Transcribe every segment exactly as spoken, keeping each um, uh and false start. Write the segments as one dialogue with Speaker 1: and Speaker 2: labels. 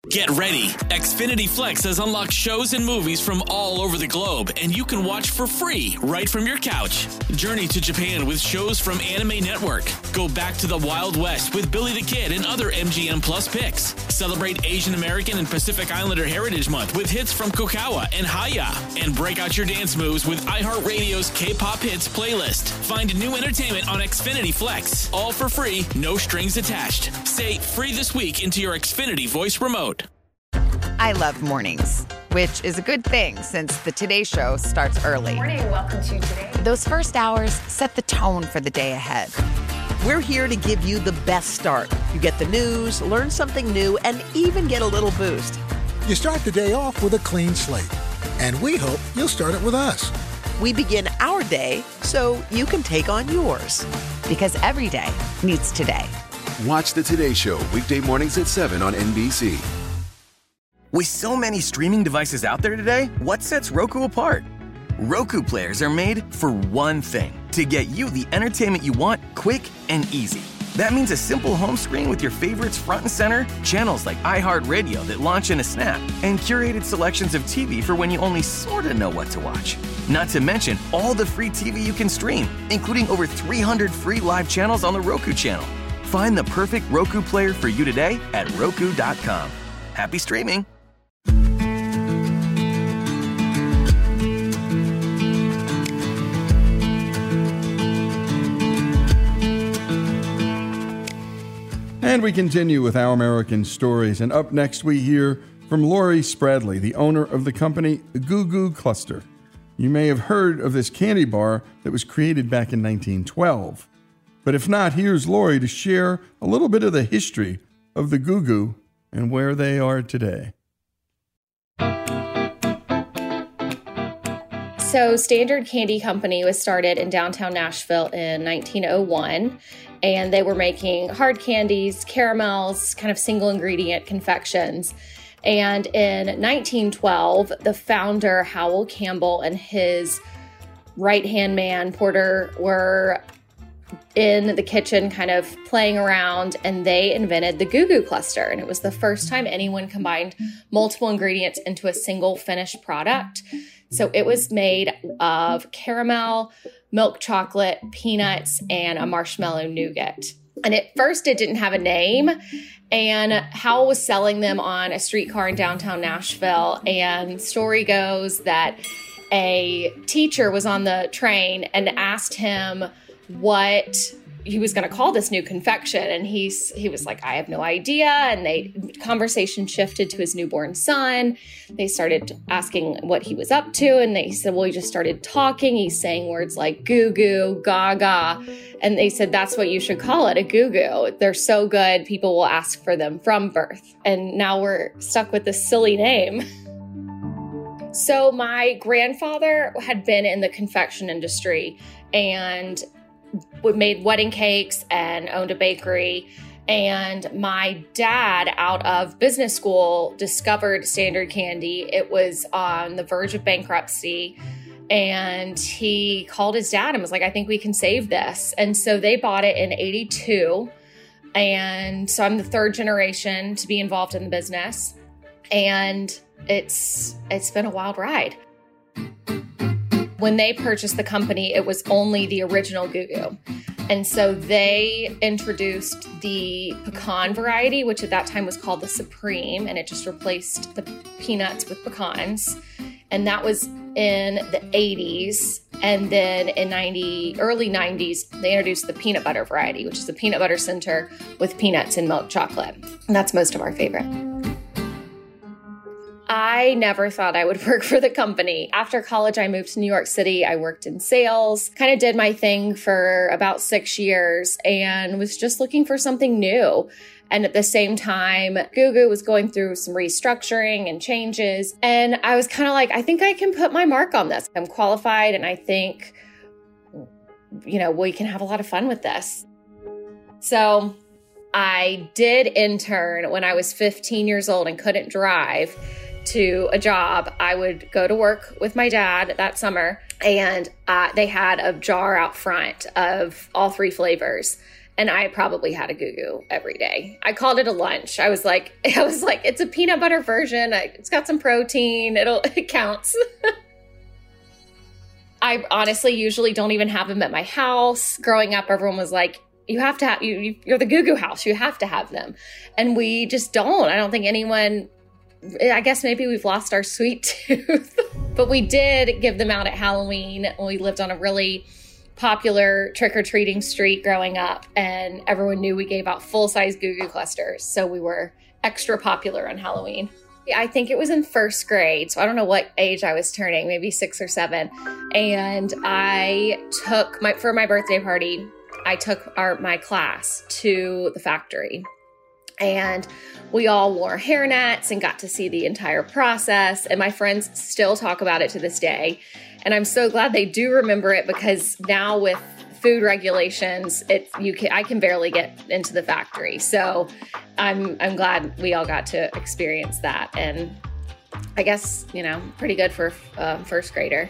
Speaker 1: Get ready. Xfinity Flex has unlocked shows and movies from all over the globe, and you can watch for free right from your couch. Journey to Japan with shows from Anime Network. Go back to the Wild West with Billy the Kid and other M G M Plus picks. Celebrate Asian American and Pacific Islander Heritage Month with hits from Kokawa and Haya. And break out your dance moves with iHeartRadio's K-pop hits playlist. Find new entertainment on Xfinity Flex. All for free, no strings attached. Say free this week into your Xfinity voice remote.
Speaker 2: I love mornings, which is a good thing since the Today Show starts early.
Speaker 3: Good morning, welcome to Today.
Speaker 2: Those first hours set the tone for the day ahead.
Speaker 4: We're here to give you the best start. You get the news, learn something new, and even get a little boost.
Speaker 5: You start the day off with a clean slate, and we hope you'll start it with us.
Speaker 4: We begin our day so you can take on yours.
Speaker 2: Because every day needs today.
Speaker 6: Watch the Today Show weekday mornings at seven on N B C.
Speaker 7: With so many streaming devices out there today, what sets Roku apart? Roku players are made for one thing, to get you the entertainment you want quick and easy. That means a simple home screen with your favorites front and center, channels like iHeartRadio that launch in a snap, and curated selections of T V for when you only sort of know what to watch. Not to mention all the free T V you can stream, including over three hundred free live channels on the Roku channel. Find the perfect Roku player for you today at Roku dot com. Happy streaming!
Speaker 8: And we continue with Our American Stories. And up next, we hear from Lori Spradley, the owner of the company Goo Goo Cluster. You may have heard of this candy bar that was created back in nineteen twelve. But if not, here's Lori to share a little bit of the history of the Goo Goo and where they are today.
Speaker 3: So Standard Candy Company was started in downtown Nashville in nineteen oh one, and they were making hard candies, caramels, kind of single ingredient confections. And in nineteen twelve, the founder, Howell Campbell, and his right-hand man, Porter, were in the kitchen kind of playing around, and they invented the Goo Goo Cluster. And it was the first time anyone combined multiple ingredients into a single finished product. So it was made of caramel, milk chocolate, peanuts, and a marshmallow nougat. And at first it didn't have a name, and Howell was selling them on a streetcar in downtown Nashville. And story goes that a teacher was on the train and asked him what he was going to call this new confection. And he's, he was like, I have no idea. And they conversation shifted to his newborn son. They started asking what he was up to. And they said, well, he just started talking. He's saying words like goo goo, gaga. And they said, that's what you should call it, a goo goo. They're so good. People will ask for them from birth. And now we're stuck with this silly name. So my grandfather had been in the confection industry and made wedding cakes and owned a bakery. And my dad, out of business school, discovered Standard Candy. It was on the verge of bankruptcy. And he called his dad and was like, I think we can save this. And so they bought it in eighty-two. And so I'm the third generation to be involved in the business. And it's it's been a wild ride. When they purchased the company, it was only the original Goo Goo. And so they introduced the pecan variety, which at that time was called the Supreme, and it just replaced the peanuts with pecans. And that was in the eighties. And then in ninety, early nineties, they introduced the peanut butter variety, which is a peanut butter center with peanuts and milk chocolate. And that's most of our favorite. I never thought I would work for the company. After college, I moved to New York City. I worked in sales, kind of did my thing for about six years and was just looking for something new. And at the same time, Goo Goo was going through some restructuring and changes. And I was kind of like, I think I can put my mark on this. I'm qualified and I think, you know, we can have a lot of fun with this. So I did intern when I was fifteen years old and couldn't drive to a job. I would go to work with my dad that summer, and uh, they had a jar out front of all three flavors. And I probably had a Goo Goo every day. I called it a lunch. I was like, I was like, it's a peanut butter version. It's got some protein. It'll, it counts. I honestly usually don't even have them at my house. Growing up, everyone was like, you have to have, you, you, you're the Goo Goo house. You have to have them. And we just don't. I don't think anyone, I guess maybe we've lost our sweet tooth. But we did give them out at Halloween when we lived on a really popular trick-or-treating street growing up, and everyone knew we gave out full-size Goo Goo clusters, so we were extra popular on Halloween. I think it was in first grade, so I don't know what age I was turning, maybe six or seven, and I took, my for my birthday party, I took our my class to the factory, and we all wore hairnets and got to see the entire process, and my friends still talk about it to this day. And I'm so glad they do remember it, because now with food regulations, it you can I can barely get into the factory. So I'm I'm glad we all got to experience that. And I guess, you know, pretty good for a first grader.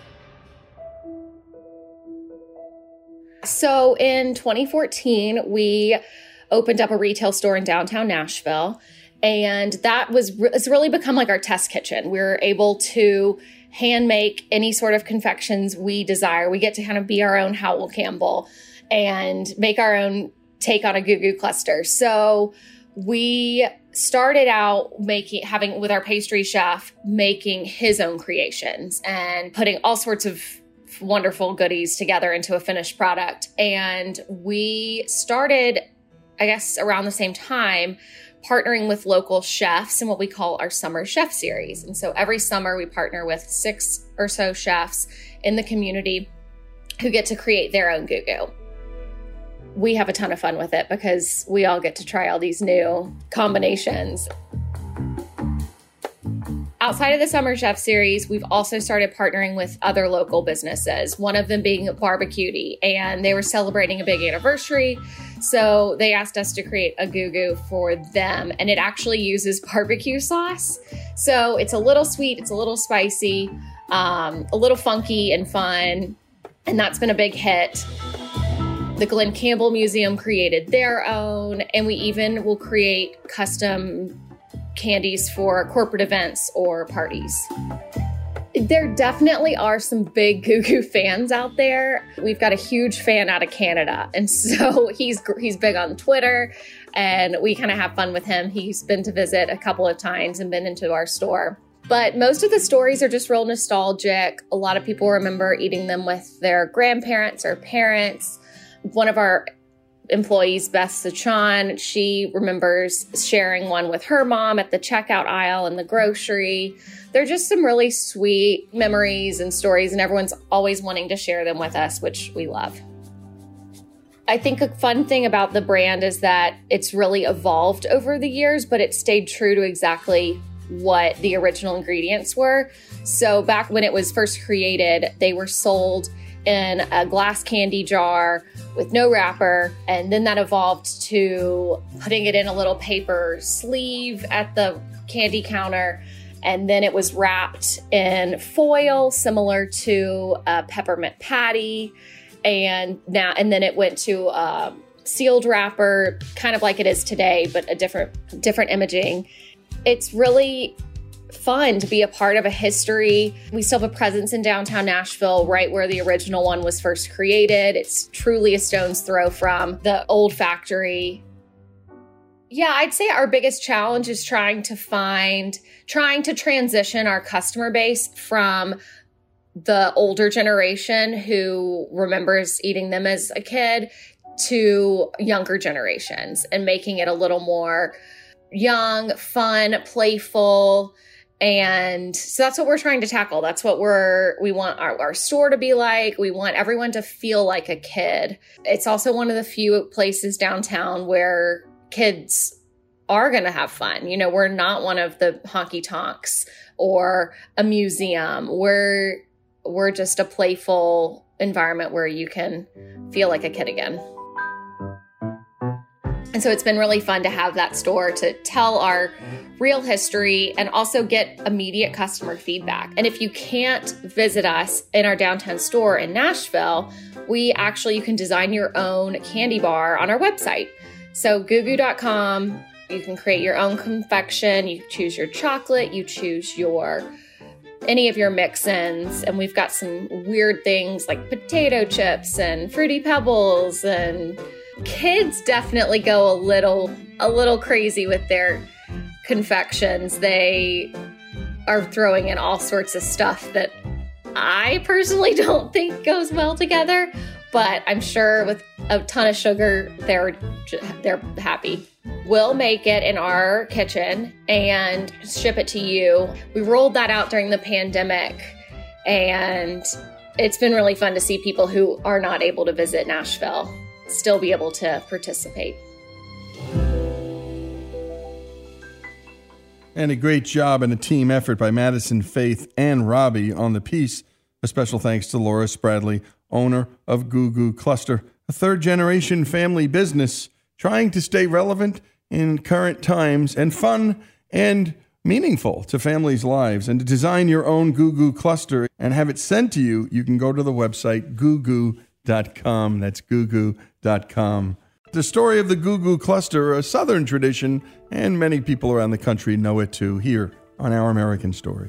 Speaker 3: So in twenty fourteen, we opened up a retail store in downtown Nashville. And that was it's really become like our test kitchen. We were able to hand make any sort of confections we desire. We get to kind of be our own Howell Campbell and make our own take on a Goo Goo cluster. So we started out making, having with our pastry chef, making his own creations and putting all sorts of wonderful goodies together into a finished product. And we started, I guess, around the same time, partnering with local chefs in what we call our Summer Chef Series. And so every summer we partner with six or so chefs in the community who get to create their own Goo Goo. We have a ton of fun with it because we all get to try all these new combinations. Outside of the Summer Chef Series, we've also started partnering with other local businesses, one of them being Barbecuity, and they were celebrating a big anniversary. So they asked us to create a Goo Goo for them, and it actually uses barbecue sauce. So it's a little sweet, it's a little spicy, um, a little funky and fun, and that's been a big hit. The Glen Campbell Museum created their own, and we even will create custom candies for corporate events or parties. There definitely are some big Goo Goo fans out there. We've got a huge fan out of Canada, and so he's he's big on Twitter, and we kind of have fun with him. He's been to visit a couple of times and been into our store. But most of the stories are just real nostalgic. A lot of people remember eating them with their grandparents or parents. One of our employees, Beth Sachan, she remembers sharing one with her mom at the checkout aisle in the grocery. They're just some really sweet memories and stories, and everyone's always wanting to share them with us, which we love. I think a fun thing about the brand is that it's really evolved over the years, but it stayed true to exactly what the original ingredients were. So back when it was first created, they were sold in a glass candy jar with no wrapper. And then that evolved to putting it in a little paper sleeve at the candy counter. And then it was wrapped in foil, similar to a peppermint patty. And now, and then it went to a sealed wrapper, kind of like it is today, but a different, different imaging. It's really fun to be a part of a history. We still have a presence in downtown Nashville, right where the original one was first created. It's truly a stone's throw from the old factory. Yeah, I'd say our biggest challenge is trying to find, trying to transition our customer base from the older generation who remembers eating them as a kid to younger generations and making it a little more young, fun, playful. And so that's what we're trying to tackle. That's what we're, we want our, our store to be like. We want everyone to feel like a kid. It's also one of the few places downtown where kids are going to have fun. You know, we're not one of the honky tonks or a museum. We're, we're just a playful environment where you can feel like a kid again. And so it's been really fun to have that store to tell our real history and also get immediate customer feedback. And if you can't visit us in our downtown store in Nashville, we actually, you can design your own candy bar on our website. So goo goo dot com, you can create your own confection, you choose your chocolate, you choose your any of your mix-ins, and we've got some weird things like potato chips and Fruity Pebbles, and kids definitely go a little a little crazy with their confections. They are throwing in all sorts of stuff that I personally don't think goes well together, but I'm sure with a ton of sugar, they're they're happy. We'll make it in our kitchen and ship it to you. We rolled that out during the pandemic, and it's been really fun to see people who are not able to visit Nashville still be able to participate.
Speaker 8: And a great job and a team effort by Madison, Faith, and Robbie on the piece. A special thanks to Laura Spradley, owner of Goo Goo Cluster, a third-generation family business trying to stay relevant in current times and fun and meaningful to families' lives. And to design your own Goo Goo Cluster and have it sent to you, you can go to the website goo goo dot com. That's goo goo dot com. The story of the Goo Goo Cluster, a Southern tradition, and many people around the country know it too, here on Our American Stories.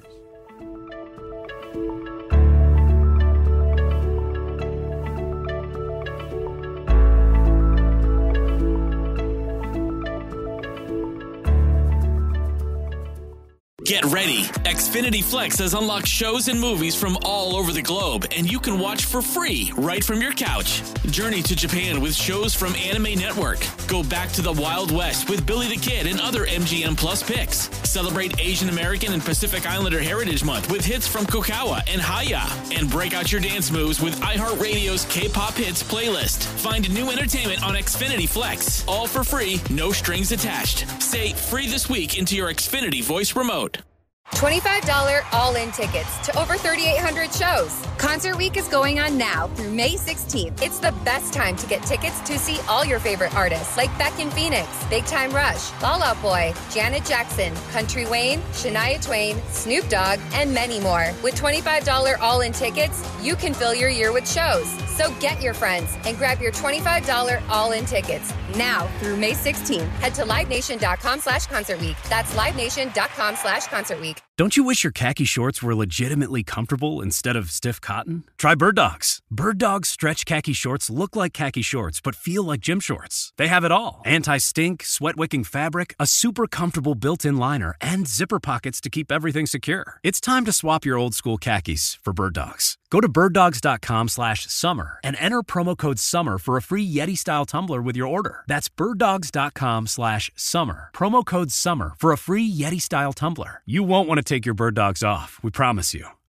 Speaker 1: Get ready. Xfinity Flex has unlocked shows and movies from all over the globe, and you can watch for free right from your couch. Journey to Japan with shows from Anime Network. Go back to the Wild West with Billy the Kid and other M G M Plus picks. Celebrate Asian American and Pacific Islander Heritage Month with hits from Kokawa and Haya. And break out your dance moves with iHeartRadio's K-pop hits playlist. Find new entertainment on Xfinity Flex. All for free, no strings attached. Say free this week into your Xfinity voice remote.
Speaker 9: twenty-five dollars all-in tickets to over thirty-eight hundred shows. Concert Week is going on now through May sixteenth. It's the best time to get tickets to see all your favorite artists like Beck in Phoenix, Big Time Rush, Fall Out Boy, Janet Jackson, Country Wayne, Shania Twain, Snoop Dogg, and many more. With twenty-five dollars all-in tickets, you can fill your year with shows. So get your friends and grab your twenty-five dollars all-in tickets now through May sixteenth. Head to livenation.com slash concert week. That's livenation.com slash concert week.
Speaker 10: Don't you wish your khaki shorts were legitimately comfortable instead of stiff cotton? Try Bird Dogs. Bird Dogs stretch khaki shorts look like khaki shorts but feel like gym shorts. They have it all. Anti-stink, sweat-wicking fabric, a super comfortable built-in liner, and zipper pockets to keep everything secure. It's time to swap your old school khakis for Bird Dogs. Go to birddogs.com slash summer and enter promo code SUMMER for a free Yeti-style tumbler with your order. That's birddogs.com slash summer. Promo code SUMMER for a free Yeti-style tumbler. You won't want to take your Bird Dogs off, we promise you.